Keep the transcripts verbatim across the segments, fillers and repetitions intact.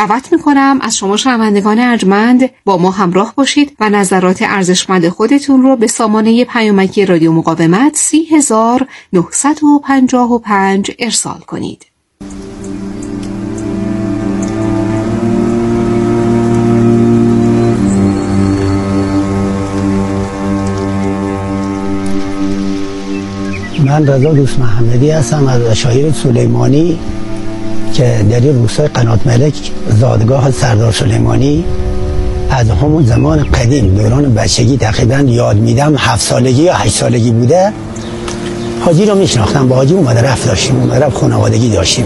دعوت میکنم از شما شنوندگان ارجمند با ما همراه باشید و نظرات ارزشمند خودتون رو به سامانه پیامکی رادیو مقاومت سی هزار نهصد و پنجاه و پنج ارسال کنید. من رضا دوست محمدی هستم از عشایر سلیمانی که در این روستای قنات ملک زادگاه سردار سلیمانی از همون زمان قدیم دوران بچگی تقریبا یاد میدم هفت سالگی یا هشت سالگی بوده حاجی رو میشناختم. با حاجی اومده رفت داشتیم، اومده رفت خانوادگی داشتیم.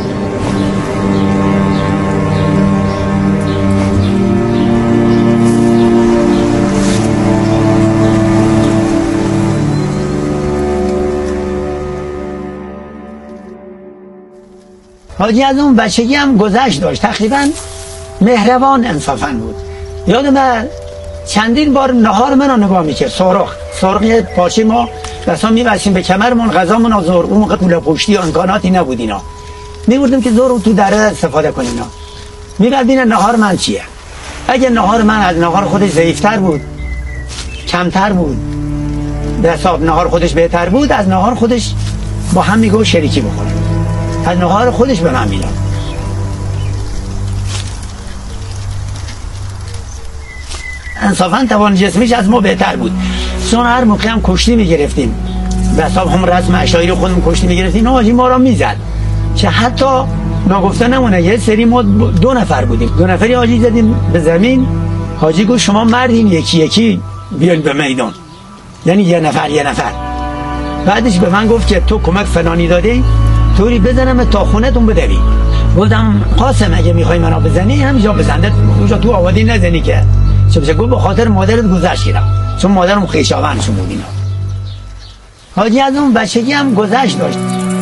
حاجی از اون بچگی هم گذشت داشت، تقریبا مهربان انصافاً بود. یادم چندین بار نهار من رو نگاه میکرد، سرخ سرخی پاچی ما بسا میبستیم به کمرمون، غذامون رو زور، اون موقع پول پشتی و امکاناتی نبود اینا، میبردیم که زور رو تو دره استفاده کنیم. اینا میبرد بینه نهار من چیه. اگه نهار من از نهار خودش ضعیفتر بود، کمتر بود، به حساب نهار خودش بهتر بود، از نهار خودش با هم میگو شریکی بخوریم، از نهار خودش به من میداد. انصافاً توان جسمیش از ما بهتر بود، چون هر موقع هم کشتی میگرفتیم به حساب هم رسم عشایر خودمون کشتی میگرفتیم، حاجی ما را میزد که حتی ناگفته نمونه. یه سری ما دو نفر بودیم، دو نفری حاجی زدیم به زمین، حاجی گفت شما مردین یکی یکی بیاین به میدان، یعنی یه نفر یه نفر. بعدش به من گفت که تو کمک فلانی دادی، طوری بزنم تا خونه تون بدوی. گفتم قاسم اگه میخوای منو بزنی همینجا بزنده، اونجا تو آبادی نزنی که چه بشه. گفت به خاطر مادرت گذشت گیرم، چون مادرم خویشاوندشون بود اینا. حاجی از اون بچگی هم گذشت داشت.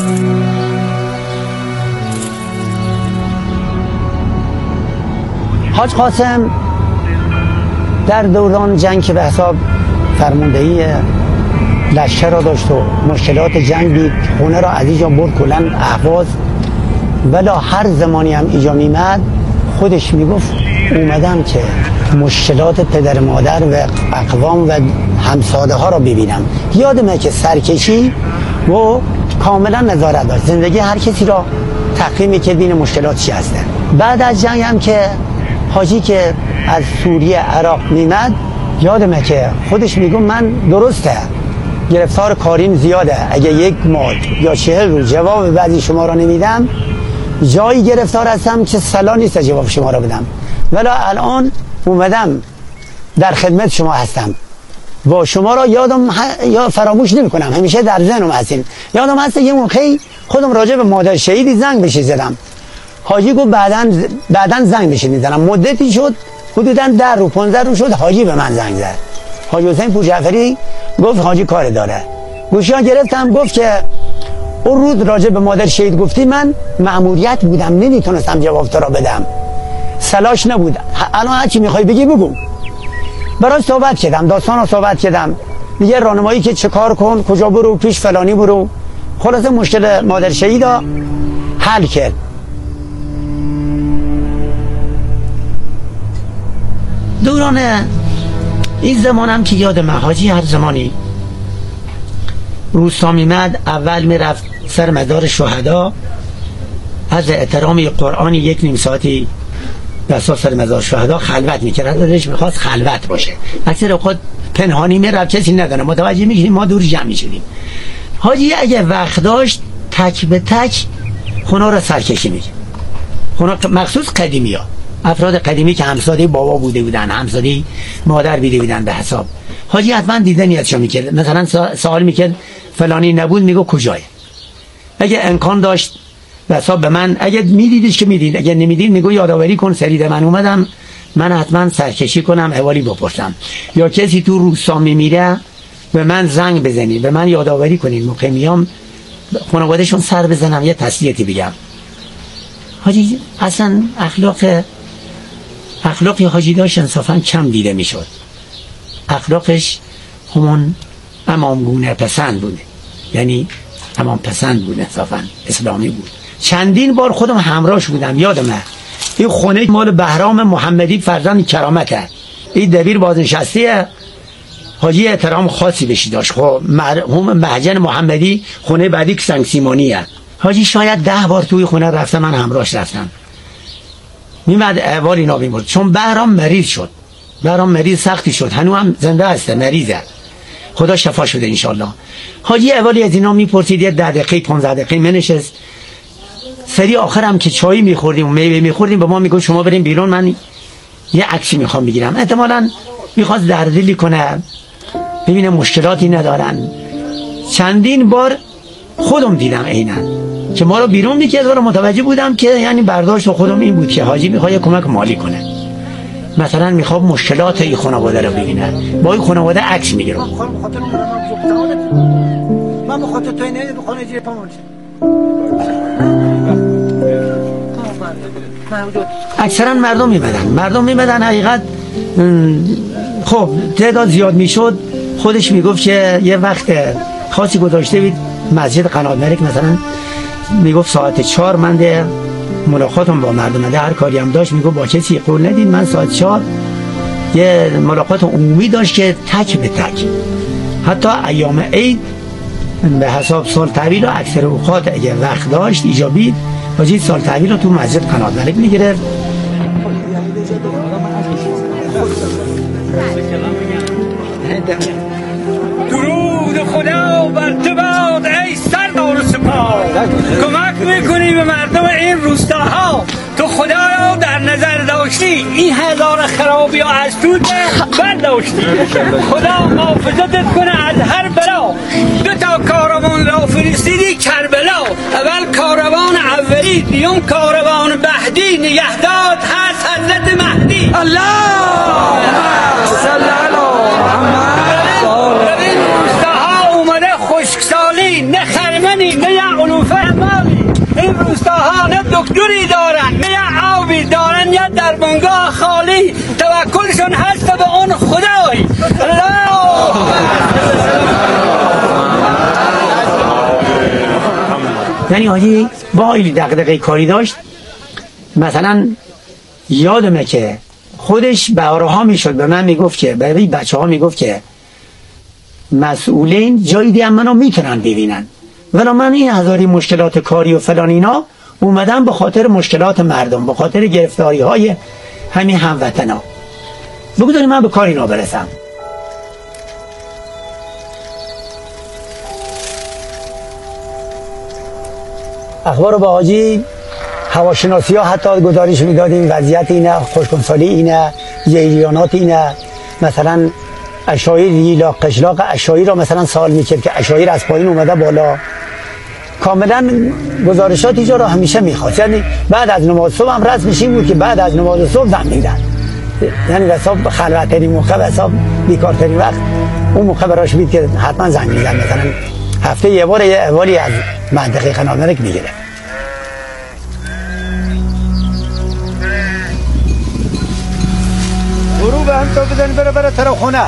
حاج قاسم در دوران جنگ که به حساب فرماندهی لشکر را داشت و مشکلات جنگ دید، خونه را از اینجا برد کلن اهواز، ولی هر زمانی هم اینجا میمد خودش میگفت اومدم که مشکلات پدر مادر و اقوام و همساده ها را ببینم. یادمه که سرکشی و کاملا نظارت داشت، زندگی هر کسی را تقییمی که بین مشکلات چی هسته. بعد از جنگ هم که حاجی که از سوریه عراق میمد، یادمه که خودش میگم من درسته گرفتار کاریم زیاده، اگه یک ماه یا چهل روز جواب بعضی شما را نمیدم، جایی گرفتار هستم که سلا نیست جواب شما را بدم، ولی الان اومدم در خدمت شما هستم، با شما را یادم ه... یا فراموش نمی کنم، همیشه در ذهنم هستین. یادم هست یه موقعی خودم راجع به مادر شهیدی زنگ بهش زدم، حاجی گفت بعدن بعدن زنگ بهش میزنم. مدتی شد حدوداً ده رو پانزده رو شد حاجی به من زنگ زد، حاجی حسین پور جعفری گفت حاجی کار داره. گوشیان گرفتم، گفت که اون روز راجع به مادر شهید گفتی، من مأموریت بودم نمیتونستم جواب تو را بدم، سلاش نبود، الان هر چی میخوای بگی بگو. براش صحبت کردم، داستان رو صحبت کردم، میگه راهنمایی که چه کار کن، کجا برو، پیش فلانی برو. خلاصه مشکل مادر شهید حل کرد. دوران این زمانم که یادم حاجی هر زمانی روستا میمد، اول میرفت سر مزار شهدا، از احترام قرآن یک نیم ساعتی به اساس سر مزار شهدا خلوت میکرد، ازش میخواست خلوت باشه. اکثر اوقات پنهانی میرفت، کسی نداره، متوجه میشدیم ما دور جمع میشدیم. حاجی اگه وقت داشت تک به تک خونه رو سرکشی میکرد، خونه مخصوص قدیمی ها، افراد قدیمی که همساده بابا بوده بودن، همساده مادر بیده بودن به حساب. حاجی حتما دیدنیتشو میکرد، مثلا سوال میکرد فلانی نبود، میگو کجای. اگه امکان داشت به حساب به من، اگه میدیدش که میدید، اگه نمیدید میگو یادآوری کن سرید من اومدم، من حتما سرکشی کنم، احوالی بپرسم. یا کسی تو روستا میمیره به من زنگ بزنید، به من یادآوری کنید، موقع میام خانواده‌شون سر بزنم یه تسلیتی بگم. حاجی اصلا اخلاق اخلاقی حاجی داشت انصافا کم دیده میشد. اخلاقش همون امامگونه پسند بود، یعنی امام پسند بود، انصافا اسلامی بود. چندین بار خودم همراهش بودم، یادمه این خونه مال بهرام محمدی فرزند کرامته. این دبیر بازنشستیه. حاجی احترام خاصی بشی داشت. خب مرحوم مهجن محمدی خونه بعدی که سنگ سیمانیه. حاجی شاید ده بار توی خونه رفتم، من همراهش رفتم. میمد احوال اینا میبرد، چون بهرام مریض شد. بهرام مریض سختی شد، هنوز هم زنده هسته، مریضه، خدا شفا شده انشالله. حاجی احوالی از اینا میپرسید، یه ده دقیقه پانزده دقیقه منشست. سری آخر هم که چای میخوردیم و میوه میخوردیم به ما میگفت شما بریم بیرون، من یه عکسی میخوام بگیرم. احتمالاً میخواست دردلی کنه، ببینه مشکلاتی ندارن. چندین بار خودم دیدم عیناً که ما رو بیرون میکرد و متوجه بودم که یعنی برداشت خودم این بود که حاجی میخواد کمک مالی کنه، مثلا میخواد مشکلات این خانواده رو ببینه، با این خانواده عکس میگیرم. من بخاطر تو اینه بخونه زیر پامون اکثرا مردم میمدن مردم میمدن حقیقت. خب تعداد زیاد میشد، خودش میگفت که یه وقت خاصی گذاشته بود مسجد قنات ملک، مثلا میگفت ساعت چهار من ده ملاقاتم با مردم ده، هر کاری هم داشت میگفت با کسی قول ندید، من ساعت چهار یه ملاقات عمومی داشت که تک به تک، حتی ایام عید به حساب سال تحویل و اکثر اوقات اگه وقت داشت ایجابی واجی سال تحویل رو تو مسجد قنات ملک میگرفت. درود خدا بر تو باد ای سردار و سپاه، کمک میکنی به مردم این روستاها، تو خدایا در نظر داشتی این هزار خرابی ها از تو برداشتی، خدا محافظتت کنه از هر بلا. دو تا کاروان را فرستیدی کربلا، اول کاروان اولی دیوم کاروان بعدی، نگهداد هست حضرت مهدی. الله صلی علی محمد. در این روستاها اومده خشکسالی، نه خرمنی نه علوفه مالی. این روستاها نه دکتری دارن نه آبی دارن، یا در بنگاه خالی، توکلشون هست به اون خدای. الله یعنی حاجی با این دغدغه کاری داشت. مثلا یادمه که خودش بارها میشد به من میگفت که برای بچه ها میگفت که مسئولین جایی دیگه منو میتونن ببینن، ولی من این هزاری مشکلات کاری و فلان اینا اومدم به خاطر مشکلات مردم، به خاطر گرفتاری های همین هموطنا، بگذاری من به کار اینا برسم. اخبار با حاجی هواشناسی ها حتی گزارش میدادیم وضعیت اینه، خوشکنسالی اینه، جریانات اینه. مثلا اشایر یا قشلاق اشایر را مثلا سوال میکرد که اشایر از پایین اومده بالا، کاملا گزارشات اینجا را همیشه میخواست. یعنی بعد از نماز صبح هم رسم میشیم بود که بعد از نماز صبح زن میدن، یعنی حساب خلوتترین موقع، حساب بیکارترین وقت اون موقع براش بید که حتما زن میدن. مثلا هفته یه بار یه احوالی از منطقه قنات ملک میگیره. برو به هم تا بزنی بره بره طرف خونه.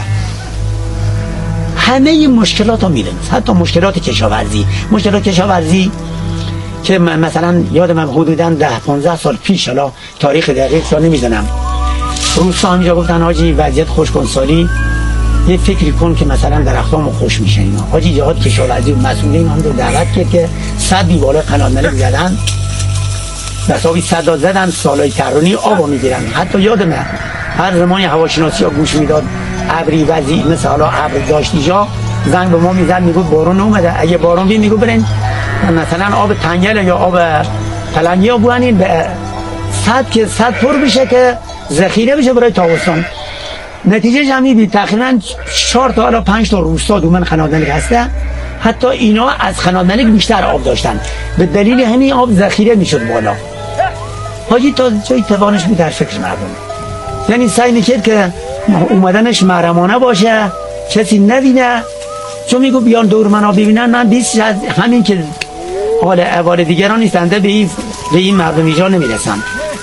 همه مشکلات ها میدن، حتی مشکلات کشاورزی. مشکلات کشاورزی که مثلا یادم حدوداً ده پانزده سال پیش، حالا تاریخ دقیق سال نمیزنم، روستا اینجا گفتن حاجی وضعیت خشکسالی، یه فکری کن که مثلا درختامو خوش میشه اینا. حاجی جهاد کشاورزی و مسئولین هم رو دعوت کرد که صدی بالا قنات ملک زدن، بساوی صدا زدن، سالای ترونی آبو میگیرن. حتی یادمه هر زمانی هواشناسی ها گوش میداد ابری وضعی مثل حالا ابر داشت اینجا، زنگ به ما میزد میگفت بارون اومده، اگه بارون بید میگفت برین مثلا آب تنگل یا آب پلنگی ها بوانین به صد که صد پر بشه که ذخیره بشه برای تابستان. نتیجه همین دید. تقریبا چهار تا حالا پنج تا روستا دومن قنات ملک هسته، حتی اینا از قنات ملک بیشتر آب داشتن، به دلیل همین آب ذخیره میشد بالا. حاجی تا جای توانش بود در فکر مردم، یعنی سعی میکرد که اومدنش محرمانه باشه، کسی نبینه، چون میگو بیان دور منو ببینن، من بیست همین که حال احوال دیگران نیستنده به این به این مردم اینجا نمیرسن.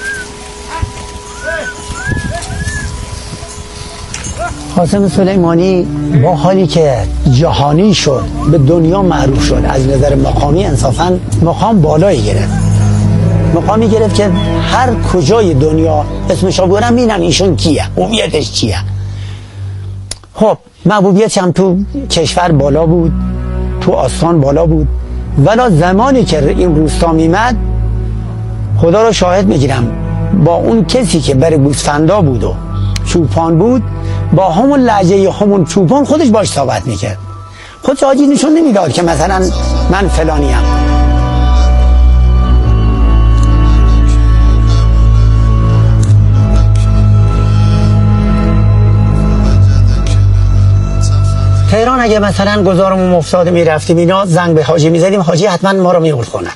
قاسم سلیمانی با حالی که جهانی شد، به دنیا معروف شد، از نظر مقامی انصافاً مقام بالایی گرفت. مقامی گرفت که هر کجای دنیا اسمش رو برم میدونن ایشون کیه، هویتش چیه. خب محبوبیت هم تو کشور بالا بود، تو آستان بالا بود، ولی زمانی که این روستا میمد خدا رو شاهد میگیرم با اون کسی که بر گوسفندا بود و چوپان بود با همون لهجه همون چوپان خودش باش صحبت میکرد. خودش حاجی نشون نمیداد که مثلا من فلانی ام. تهران اگه مثلا گذارمون افتاده میرفتیم اینا زنگ به حاجی میزدیم، حاجی حتما ما رو میورد خونه،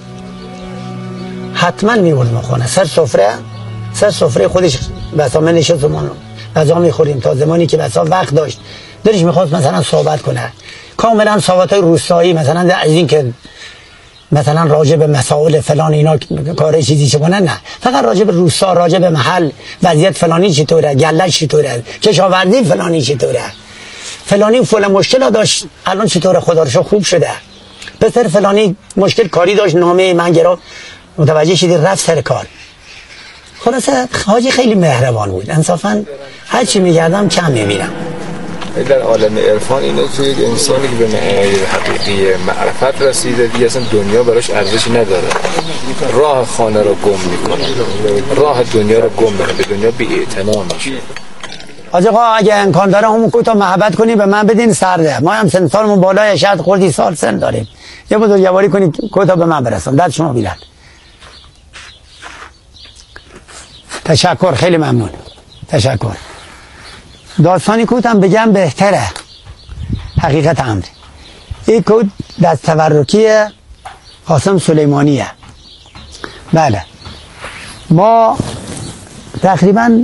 حتما میورد ما خونه، سر سفره سر سفره خودش بسا من نشستمون غذا میخوریم تا زمانی که بسا وقت داشت دلش میخواست مثلا صحبت کنه، کاملا صحبت های روستایی، مثلا از این که مثلا راجع به مسائل فلان اینا کار چیزی چه کنن، نه، فقط راجع به روستا، راجع به محل، وضعیت فلانی چطوره، گلش چطوره، کشاورزی فلانی چطوره، فلانی فلان مشکل داشت الان چطوره، خدا رو شکر خوب شده، پسر فلانی مشکل کاری داشت نامه من گرفت متوجه شدی رفت سر کار. خلاصه حاجی خیلی مهربان بود، انصافا هر چی میگردم کم میبینم. در عالم عرفان اینه که یک انسانی که به معنای حقیقی معرفت رسیده دیگه اصلا دنیا براش ارزشی نداره، راه خانه رو گم میکنه، راه دنیا رو گم میکنه، به دنیا بی‌اعتنا میشه. حاج آقا اگه امکان داره همون کوتا محبت کنی به من بدین سرده، ما هم سن سالمون بالای شاید خردی سال سن داریم، یه بزرگواری کنید کوتا به من برسون، دست شما بیلد. تشکر، خیلی ممنون، تشکر. داستانی کوتم بگم بهتره، حقیقت امر این کود دست تبرکی قاسم سلیمانیه. بله ما تقریبا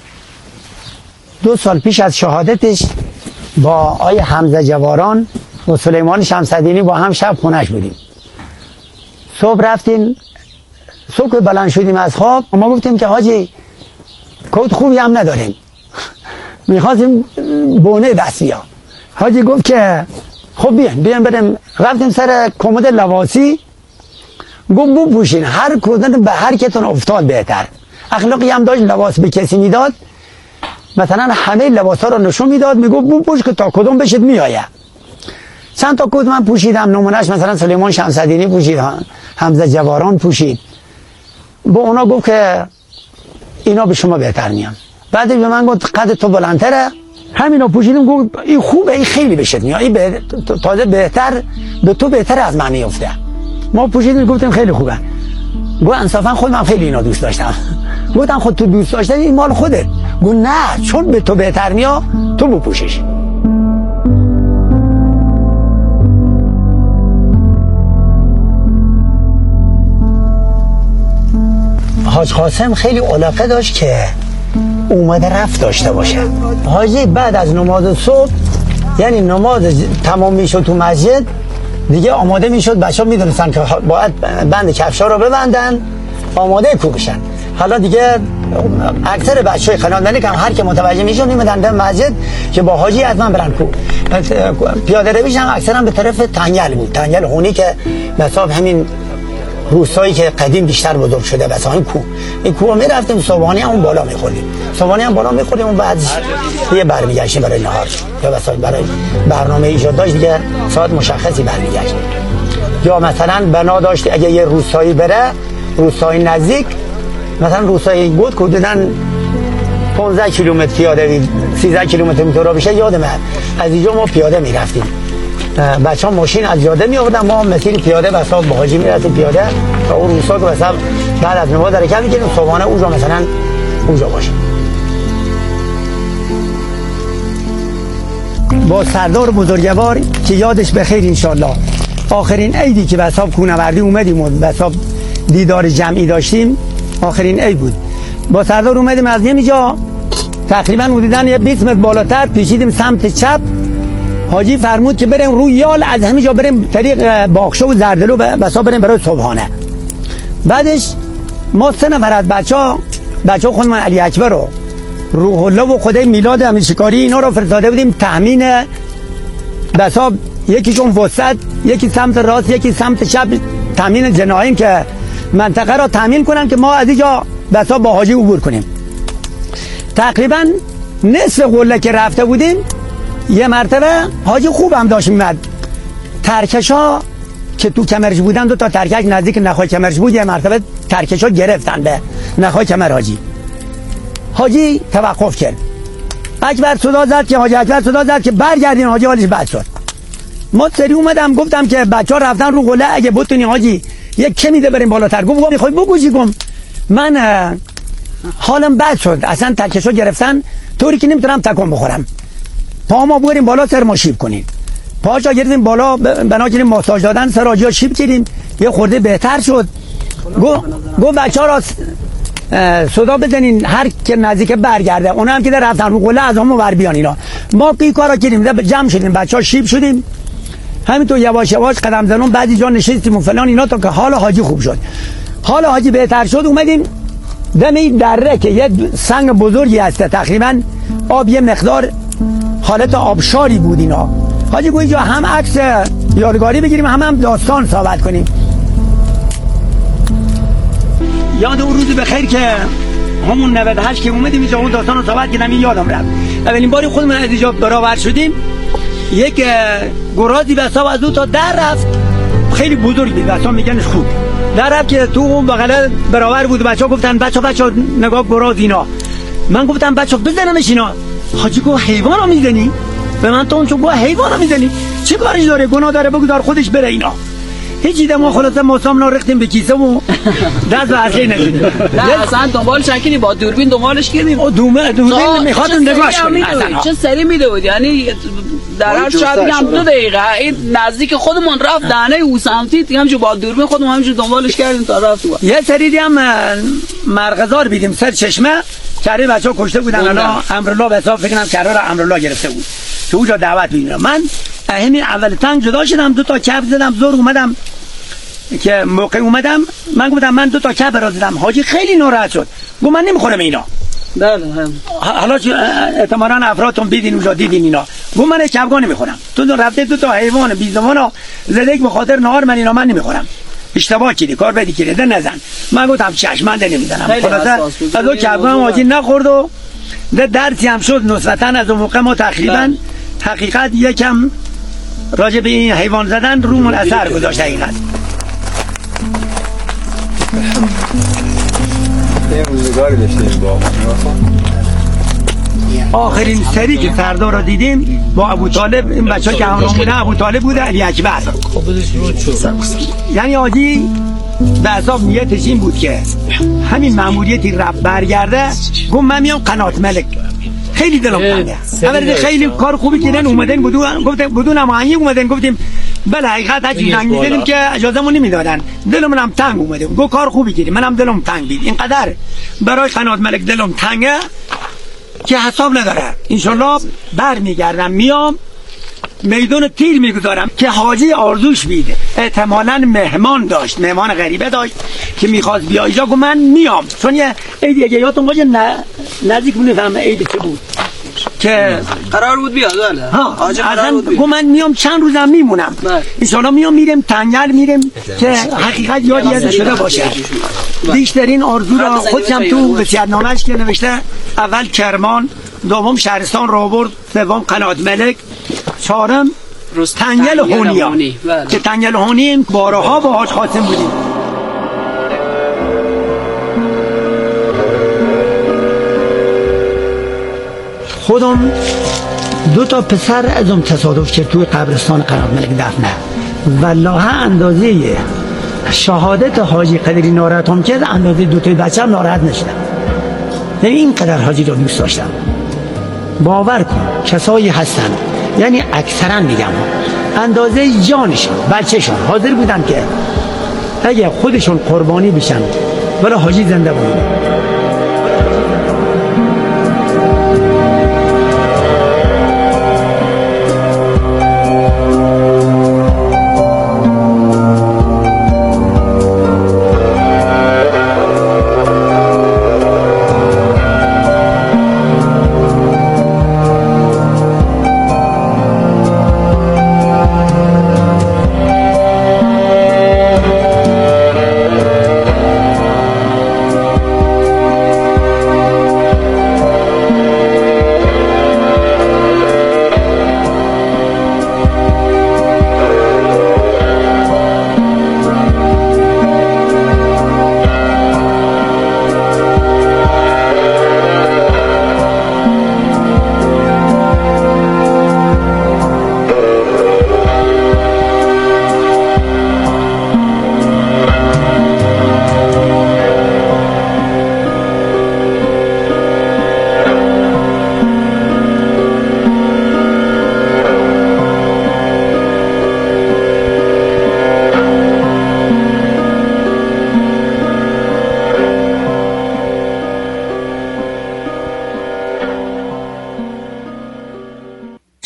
دو سال پیش از شهادتش با آی حمزه جواران و سلیمان شمس‌الدینی با هم شب خونش بودیم. صبح رفتیم، صبح بلند شدیم از خواب، ما گفتیم که حاجی کود خوبی هم نداریم، میخواستیم بونه دست بیا. حاجی گفت که خب بیان بیان بریم. رفتیم سر کمد لباسی، گفت بو پوشین، هر کدوم به هر کتون افتاد بهتر. اخلاقی هم داشت، لباس به کسی میداد، مثلا همه لباس ها رو نشون میداد، میگفت بو پوش که تا کدوم بشید میآیه. چند تا کد من پوشیدم، نمونهش مثلا سلیمان شمس‌الدینی پوشید، حمزه جواران پوشید، با اونا گفت که اینا به شما بهتر میان. بعد به من گفت قد تو بلندتره، همینا پوشیدم، گفت این خوبه، این خیلی بشد میاد، این به... تازه بهتر به تو بهتر از من میفته. ما پوشیدیم گفتیم خیلی خوبه. گفت انصافا خود من خیلی اینا دوست داشتم. گفتم خود تو دوست داشتی این مال خودت. گفت نه، چون به تو بهتر میاد تو بپوشیش. حاج قاسم خیلی علاقه داشت که اومده رفت داشته باشه. حاجی بعد از نماز صبح، یعنی نماز تمام میشد تو مسجد دیگه، آماده میشد، بچه ها میدونستن که باید بند کفشا رو ببندن آماده کو بشن. حالا دیگه اکثر بچه های خانوادگی که هر که متوجه میشد میمدن به مسجد که با حاجی از من برن کو. پیاده رویش هم اکثرا به طرف تنگل بود، تنگل هونی که مثلا همین روستایی که قدیم بیشتر بزرگ شده، بس این کو این کو میرفتیم، صبحانه هم اون بالا میخوردیم، صبحانه هم بالا میخوردیم، اون بعد یه برمیگشتیم برای نهار یا مثلا برای برنامه ایجاد داشت دیگه، ساعت مشخصی برمیگشتیم. یا مثلا بنا داشت اگه یه روستایی بره، روستایی نزدیک، مثلا روستایی بود که دیدن پانزده کیلومتر پیاده، سیزده کیلومتر میتورا بشه، یادمه از اینجا ما پیاده میرفتیم، بچه ها ماشین از جاده می آوردن، ما مسیر پیاده بسا با حاجی می رسیم پیاده تا اون روستا که بسا بعد از نماز حرکت میکنیم، صبحانه اونجا مثلا اونجا باشه. با سردار بزرگوار که یادش بخیر انشالله، آخرین عیدی که بسا کوهنوردی اومدیم و بسا دیدار جمعی داشتیم، آخرین عید بود، با سردار اومدیم از اینجا تقریبا حدوداً یه بیست متر بالاتر پیچیدیم سمت چپ. حاجی فرمود که بریم روی یال، از همه جا بریم طریق باغشو و زردلو بسا بریم برای صبحانه. بعدش ما سه نفر از بچه ها بچه ها خودمان علی اکبر رو روح الله و خدای میلاد همیشکاری اینا رو فرستاده بودیم تامین بسا، یکیشون وسط، یکی سمت راست، یکی سمت چپ، تامین جناحین که منطقه را تامین کنن که ما از اینجا بسا با حاجی عبور کنیم. تقریبا نصف قله که رفته بودیم یه مرتبه حاجی خوب هم داشت میمد، ترکش ها که تو کمرش بودن، دو تا ترکش نزدیک نخای کمرش بود، یه مرتبه ترکش ها گرفتن به نخای کمر حاجی. حاجی توقف کرد، اکبر صدا زد که حاجی اکبر صدا زد که برگردین، حاجی حالش بد شد. ما سری اومدم گفتم که بچه ها رفتن رو قله، اگه بتونی حاجی یک کمی ده بریم بالاتر. گفت میخوای بگو چی گم؟ من حالم بد شد، اصلا ترکش ها گرفتن طوری که نمیتونم تکون بخورم. پا ما بریم بالا سر ما شیب کنیم، پاشا گردیم بالا بنا کردیم ماساژ دادن، سر حاجی ها شیب کردیم، یه خورده بهتر شد. گو گو بچه ها را صدا بزنین هر که نزدیک برگرده، اونا هم که در رفتن رو قله از همون بر بیان. اینا ما کی کارا کردیم، جمع شدیم، بچه ها شیب شدیم، همینطور یواش یواش قدم زنون بعضی جا نشستیم و فلان اینا تا که حال حاجی خوب شد. حال حاجی بهتر شد، اومدیم دم این دره که یه سنگ بزرگی هسته، تقریبا آب یه مقدار حالت آبشاری بود. اینا حاجی گویی جا هم عکس یادگاری بگیریم، هم هم داستان صحبت کنیم. یاد اون روز بخیر که همون نود و هشت که اومدیم اینجا اون داستان رو صحبت کردم، این یادم رفت. اولین باری خودمون از اینجا برآور شدیم، یک گرازی بسا از اون تا در رفت، خیلی بزرگی بسا میگنش خوب در رفت که تو اون بغله برآور بود. بچه ها گفتن بچه ها بچه ها نگاه گراز اینا. من گفتم بچه ها بزنمش اینا. حاجی گفت حیوان ها میزنی؟ به من تو اون چون گفت حیوان ها میزنی؟ چه کارش داره؟ گناه داره، بگذار خودش بره. اینا هیچی ده ما خلاصه ماسامنا رختیم به کیسه و دست و اصلی نزدیم. نه اصلا دنبالش نکنی، با دوربین دنبالش کردیم. او دومه دوربین میخواد نگاهش کنیم. چه سری میده بود، یعنی در هر شاید هم دو دقیقه این نزدیک خودمون رفت دهنه او سمتی، همینجور با دوربین خودمون همینجور دنبالش کردیم تا رفت. یه سری هم مرغزار بیدیم سر چشمه، چهره بچه‌ها کشته بودن. الان امرالله به حساب فکر کنم قرار امرالله گرفته بود، تو اونجا دعوت می‌دادم. من همین اول تنگ جدا شدم، دو تا کف زدم، زور اومدم که موقع اومدم من گفتم من دو تا کف برا زدم. حاجی خیلی ناراحت شد، گفت من نمیخورم اینا. بله حالا احتمالاً افرادتون دیدین اونجا دیدین اینا. گفت من کفگا نمیخورم، تو رفته دو تا حیوان بی زبانو زدک به خاطر نهار من اینا من نمیخورم. اشتباه کردی، کار بدی کردی، ده نزن. من گفتم چشم من ده نمیزنم. خلاصه از اون کفگا حاجی نخورد و ده درسی هم شد نسبتاً. از اون موقع ما تقریباً حقیقت یکم راجع به این حیوان زدن رومون اثر گذاشت. حقیقت یه روزگاری داشتیم با آخرین سری که سردار را دیدیم با ابو طالب، این بچه ها که همراه بودن ابو طالب بوده، علی اکبر. یعنی حاجی به حساب نیتش این بود که همین ماموریتی رفت برگرده. گفت من میام قنات ملک، خیلی دلم تنگه. اولی خیلی کار خوبی کردن، اومدن بدون گفتم بدون هماهنگی اومدن، گفتیم بله حقیقت هرچی زنگ می‌زدیم که اجازهمون نمیدادن. دلمون هم تنگ اومده، گفت کار خوبی کردیم، منم دلم تنگ بود. اینقدر برای قنات ملک دلم تنگه که حساب نداره. ان شاءالله برمیگردم، میام میدون تیر میگذارم که حاجی آرزوش بیده. احتمالاً مهمان داشت، مهمان غریبه داشت که میخواست بیا اینجا. گفت من میام، چون یه عیدی اگه یادتون باشه نزدیک بود، نفهم عید چه بود که قرار بود بیاد. بله ها اصلا گفت من میام چند روزم میمونم ان شاءالله. میام میرم تنگل میرم که حقیقت یادی ازش شده باشه. بیشترین آرزو را خودم تو وصیت‌نامه‌اش که نوشته، اول کرمان، دوم شهرستان راهبرد، سوم قنات ملک، چهارم تنگل هونیا که تنگل هونیم بارها با حاج خاتم بودیم. خودم دو تا پسر ازم تصادف کرد توی قبرستان قنات ملک دفنه. والله اندازه شهادت حاجی قدری ناراحت هم کرد، اندازه دو تا بچه هم ناراحت نشدم. یعنی اینقدر حاجی رو دوست داشتم. باور کن کسایی هستن، یعنی اکثرا میگم اندازه جانشون بچهشون حاضر بودن که اگه خودشون قربانی بشن برای حاجی زنده بودن.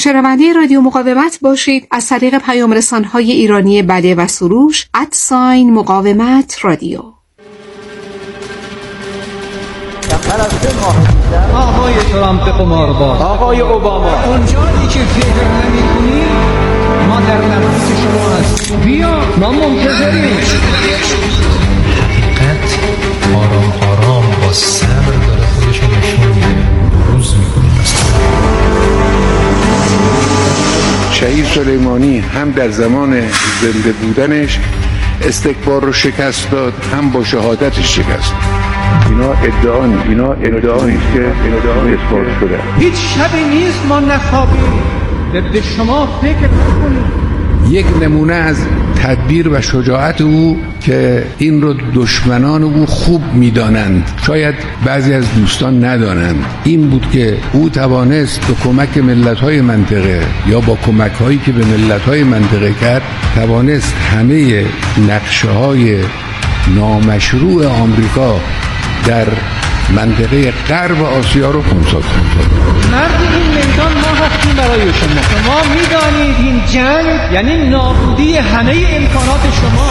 شنونده رادیو مقاومت باشید. از طریق پیام رسان‌های ایرانی بله و سروش ادساین مقاومت رادیو. آقای ترامپ قمارباز، آقای اوباما، اونجایی که فکر نمی‌کنی ما در نفس شما هستیم. بیا ما منتظریم. حقیقت آرام آرام با صبر داره خودش رو نشون میده. روز میکنیم شهید سلیمانی هم در زمان زنده بودنش استکبار رو شکست داد، هم با شهادتش شکست. اینا ادعا نیست، اینا ادعا نیست که ادعا اثبات شده. هیچ شبی نیست ما نخوابیم به شما فکر کنیم. یک نمونه از تدبیر و شجاعت او که این رو دشمنان او خوب می‌دانند، شاید بعضی از دوستان ندانند، این بود که او توانست به کمک ملت‌های منطقه یا با کمک‌هایی که به ملت‌های منطقه کرد توانست همه نقشه‌های نامشروع آمریکا در منطقه غرب آسیا رو خنثی کرد. مرد این میدان ما هستیم برای شما. شما میدانید این جنگ یعنی نابودی همه امکانات شما.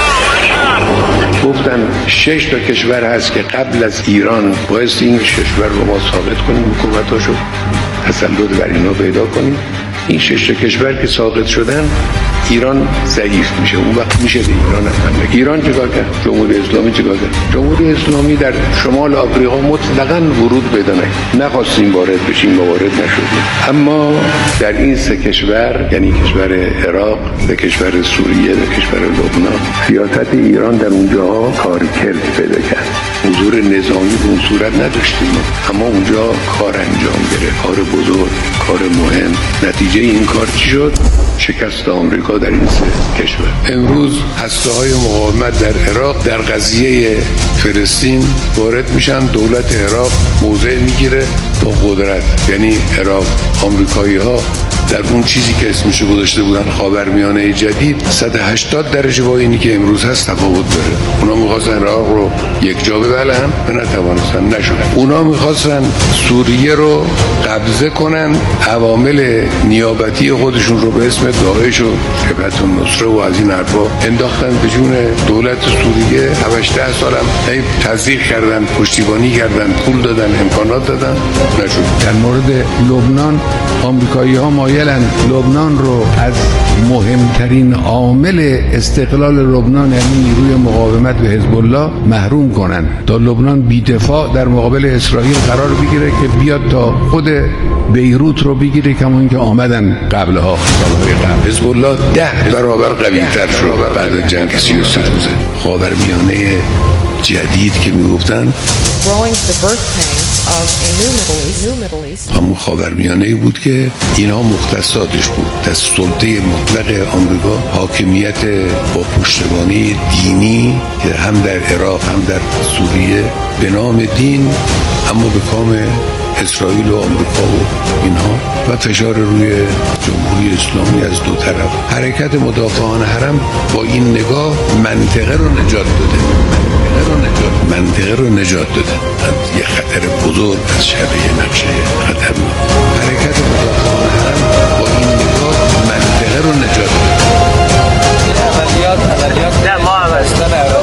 گفتن شش تا کشور هست که قبل از ایران باعث این کشور رو ما ثابت کنیم، حکومتاشو تسلط بر اینا پیدا کنیم. این شش تا کشور که ساقط شدن ایران ضعیف میشه، اون وقت میشه به ایران حمله. ایران چیکار کرد؟ جمهوری اسلامی چیکار کرد؟ جمهوری اسلامی در شمال آفریقا مطلقاً ورود پیدا نکرد. نخواستیم وارد بشیم و وارد نشدیم. اما در این سه کشور، یعنی کشور عراق، به کشور سوریه، به کشور لبنان، سیاست ایران در اونجاها کارکرد پیدا کرد. حضور نظامی به اون صورت نداشتیم، اما اونجا کار انجام گرفت، کار بزرگ، کار مهم. نتیجه این کار چی شد؟ شکست آمریکا در این سه کشور. امروز هسته‌های مقاومت در عراق در قضیه فلسطین وارد میشن، دولت عراق موضع میگیره با قدرت. یعنی عراق، آمریکایی‌ها در اون چیزی که اسمشو گذاشته بودن خاورمیانه جدید صد و هشتاد درجه با اینی که امروز هست تفاوت داره. اونا می‌خواستن عراق رو یک جا ببلن و نتوانستن، نشد. اونا می‌خواستن سوریه رو قبضه کنن، عوامل نیابتی خودشون رو به اسم داعش و جبهت النصره و از این حرفا انداختن به جون دولت سوریه. هشت ده سالم تزریق کردن، پشتیبانی کردن، پول دادن، امکانات دادن، نشد. در مورد لبنان آمریکایی‌ها مایلن لبنان رو از مهمترین عامل استقلال لبنان، یعنی نیروی مقاومت به حزب الله، محروم کنن تا لبنان بی‌دفاع در مقابل اسرائیل قرار بگیره که بیاد تا خود بیروت رو بگیره، کمان که آمدن قبلها سالهای قبل. حزب الله ده برابر قوی‌تر شد بعد از جنگ سی و سه روزه. خاورمیانه جدید که میگفتن همون خاورمیانه‌ای بود که اینها مختصاتش بود، از سلطه مطلق آمریکا، حاکمیت با پشتوانه دینی که هم در عراق هم در سوریه به نام دین، اما به کام اسرائیل و آمریکا و اینها، و فشار روی جمهوری اسلامی از دو طرف. حرکت مدافعان حرم با این نگاه منطقه رو نجات داده، منطقه رو نجات, منطقه رو نجات داده از یه خطر بزرگ، از شر یه نقشه خطرناک. حرکت مدافعان حرم با این نگاه منطقه رو نجات داده. عملیات عملیات نه ما هم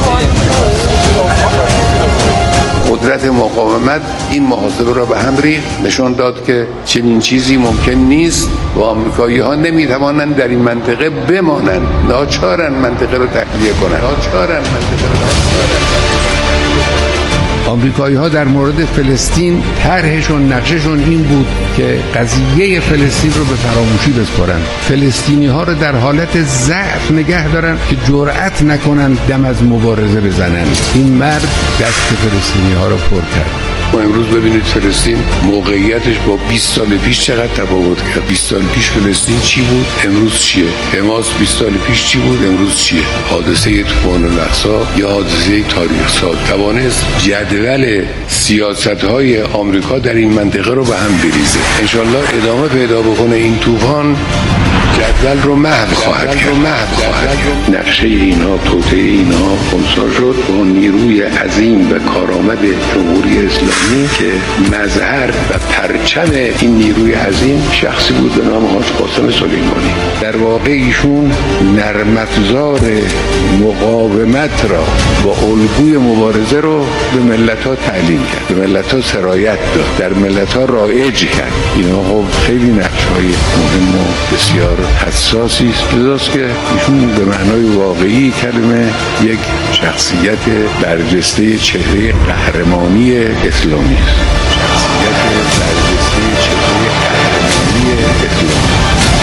قدرت مقاومت این محاسبه را به هم ریخت، نشان داد که چنین چیزی ممکن نیست و آمریکایی‌ها نمی‌توانند در این منطقه بمانند، ناچارن منطقه رو تخلیه کنند، ناچارن منطقه رو تخلیه کنند. آمریکایی‌ها در مورد فلسطین طرحشون، نقششون این بود که قضیه فلسطین رو به فراموشی بسپارن، فلسطینی‌ها رو در حالت ضعف نگه دارن که جرأت نکنن دم از مبارزه بزنن. این مرد دست فلسطینی‌ها رو پر کرد. ما امروز ببینید فلسطین موقعیتش با بیست سال پیش چقدر تفاوت کرد. بیست سال پیش فلسطین چی بود؟ امروز چیه؟ حماس بیست سال پیش چی بود؟ امروز چیه؟ حادثه طوفان الاقصی یا حادثه تاریخ ساز توانست جدول سیاست‌های آمریکا در این منطقه رو به هم بریزه. انشالله ادامه پیدا بکنه این طوفان جدول رو محو خواهد کرد. نقشه اینها، توطئه اینها خنثی شد با نیروی عظیم و کارآمد جمهوری اسلامی که مظهر و پرچم این نیروی عظیم شخصی بود به نام حاج قاسم سلیمانی. در واقع ایشون نرم افزار مقاومت را با الگوی مبارزه رو به ملت‌ها تعلیم کرد، به ملت‌ها سرایت داد، در ملت‌ها رایج کرد. اینا خب خیلی نقش‌های مهم و بسیار حساسی است، لذاست که ایشون به معنای واقعی کلمه یک شخصیت برجسته چهره قهرمانی اسلامی است. شخصیت برجسته چهره قهرمانی اسلامی.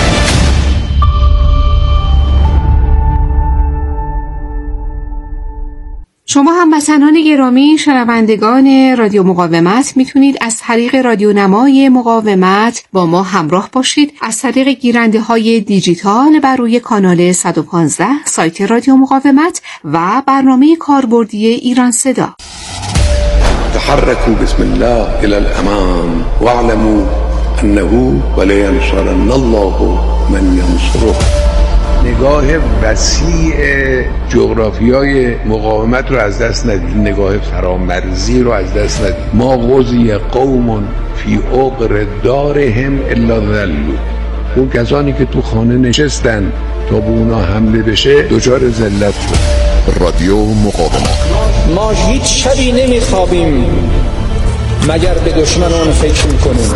شما هموطنان گرامی شنوندگان رادیو مقاومت میتونید از طریق رادیو نمای مقاومت با ما همراه باشید از طریق گیرنده های دیجیتال بر روی کانال صد و پانزده سایت رادیو مقاومت و برنامه کاربردی ایران صدا. تحركوا بسم الله الى الامام واعلموا انه ولینصرن الله من ینصره. نگاه وسیع جغرافیای مقاومت رو از دست ندید، نگاه فرامرزی رو از دست ندید. ما غزی قوم فی عقر دارهم الا ذلوا. اون کسانی که تو خانه نشستن تا به اونا حمله بشه دچار ذلت شد. رادیو مقاومت. ما هیچ شبی نمیخوابیم مگر به دشمنان فکر میکنیم.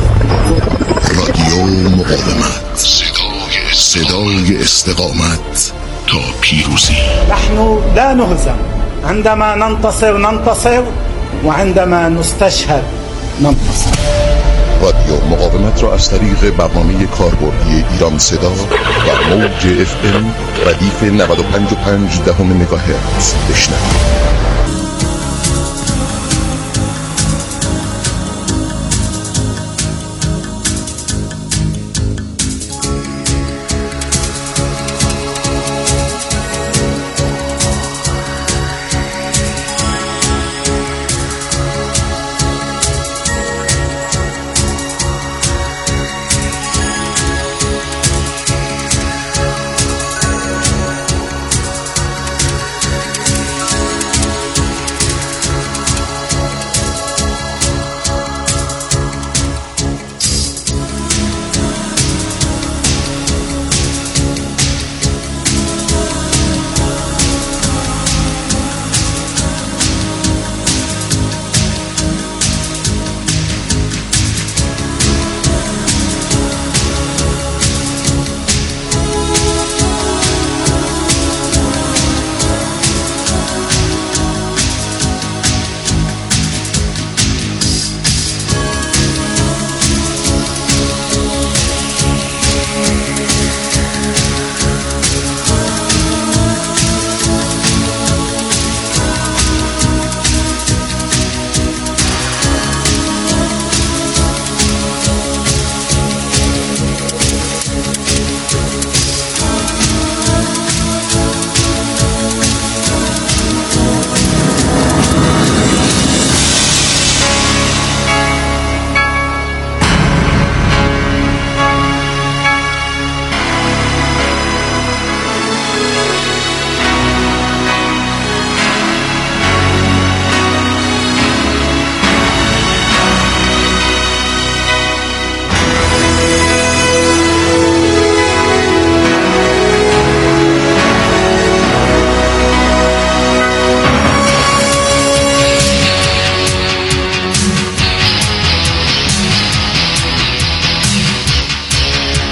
رادیو مقاومت، صدای استقامت تا پیروزی. نحن لا نهزم عندما ننتصر ننتصر وعندما نستشهد ننتصر. رادیو مقاومت را از طریق برنامه کاربردی ایران صدا و موج اف ام ردیف نود و پنج و پنج دهم مگاهرتز بشنوید.